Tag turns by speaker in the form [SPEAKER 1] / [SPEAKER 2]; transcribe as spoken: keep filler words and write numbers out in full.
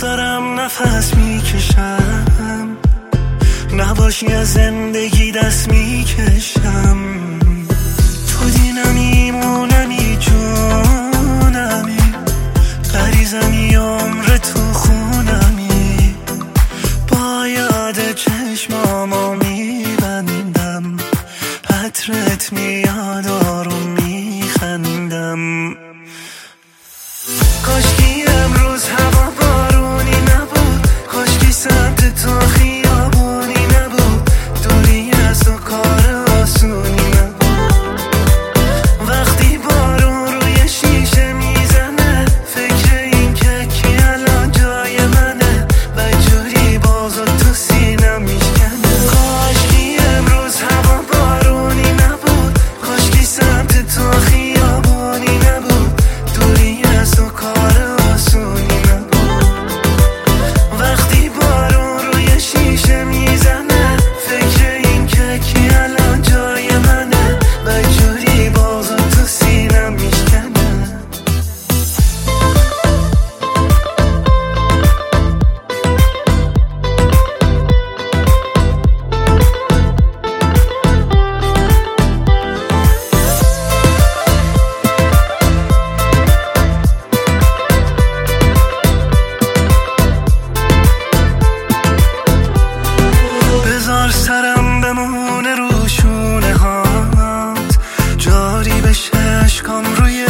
[SPEAKER 1] دارم نفس میکشم، نباشی از زندگی دست میکشم. تو دینمی مونمی جونمی، غریزمی عمر تو خونمی. با یاد چشمامو میبندم، عطرت میاد آروم میخندم. کاشکی امروز هوا بارونی نبود، کاشکی سمت تو خیابونی نبود، دوری از تو کار آسونی نبود. وقتی بارون روی شیشه میزنه، فکر این که کی الان جای منه، بدجوری بازو تو سینم میشکنه. کاشکی امروز هوا بارونی نبود، کاشکی سمت تو خیابونی نبود، دوری از تو کار آسونی نبود. وقتی بارون روی شیشه میزنه، فکر این که کی الان جای منه، بدجوری بازو تو سینم میشکنه. بذار سرم بمونه رو شونه هات، جاری بشه اشکام روی